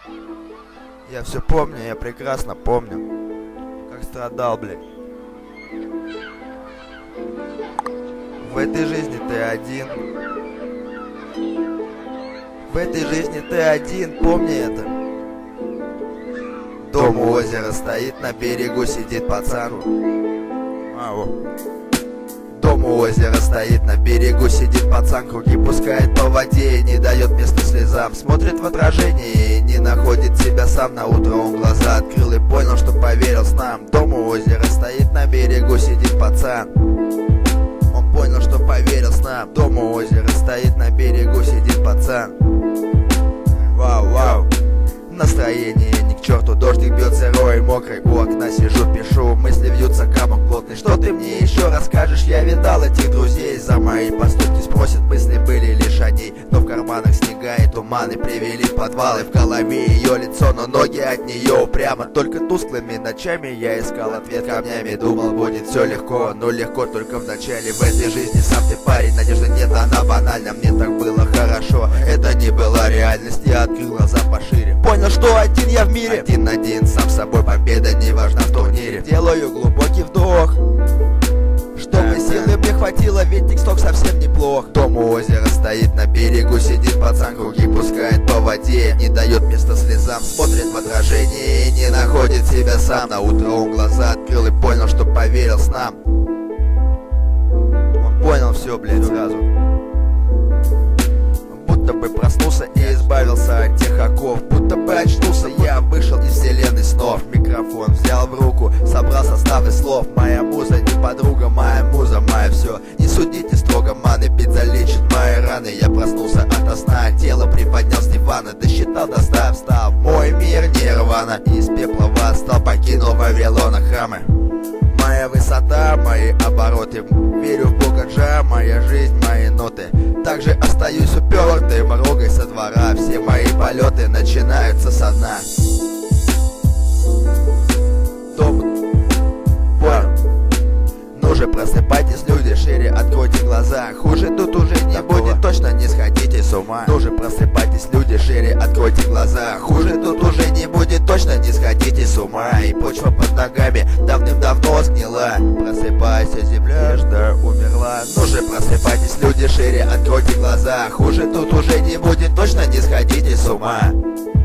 Я все помню, я прекрасно помню, как страдал, блядь. В этой жизни ты один. В этой жизни ты один, помни это. Дом у озера стоит, на берегу сидит пацан. Дом у озера стоит, на берегу сидит пацан. Круги пускает по воде и не дает места слезам. Смотрит в отражение и не находит себя сам. На утро он глаза открыл и понял, что поверил снам. Дом у озера стоит, на берегу сидит пацан. Он понял, что поверил снам. Дом у озера стоит, на берегу сидит пацан. Вау. Настроение ни к черту, дождик бьет сырой и мокрый. У окна сижу, пишу, мысли вьются, комок плотный. Что ты мне еще расскажешь? Я видал этих друзей. За мои поступки спросят, мысли были лишь одни. Но в карманах снега и туманы привели в подвалы. В голове ее лицо, но ноги от нее упрямо. Только тусклыми ночами я искал ответ камнями. Думал, будет все легко, но легко только в начале. В этой жизни сам ты парень, надежды нет, она банальна. Мне так было хорошо, это не была реальность. Я открыл глаза пошире, понял, что один я в мире. Один на один, сам собой, победа не важна в турнире. Делаю глубокий вдох, чтобы силы мне хватило, ведь тиксток совсем неплох. Дом у озера стоит, на берегу сидит пацан. Круги пускает по воде, не дает места слезам. Смотрит в отражение и не находит себя сам. На утро он глаза открыл и понял, что поверил снам. Он понял все, блядь, сразу. Будто бы проснулся и избавился от тех оков. Будто бы очнулся, я вышел из вселенной снов. Микрофон взял в руку, собрал составы слов. Моя муза не подруга, моя муза, мое все. Не судите строго, маны, бит залечит мои раны. Я проснулся ото сна, тело приподнял с дивана. Досчитал до 100, встал, мой мир нирвана. Из пепла восстал, покинул Вавилона храмы. Моя высота, мои обороты. Верю в Бога Джа, моя жизнь, мои ноты. Также остаюсь упертым рогой со двора. Все мои полеты начинаются со дна. Дом, понял. Ну же просыпайтесь, люди, шире откройте глаза. Хуже тут уже не будет, точно не сходите с ума. Ну же просыпайтесь, люди, шире откройте глаза. Хуже тут уже не будет, точно не сходите с ума. И почва под ногами давным-давно сгнила. Просыпайся, земля, жда умерла. Ну же просыпайтесь, люди, шире откройте глаза. Хуже тут уже не будет, точно не сходите с ума.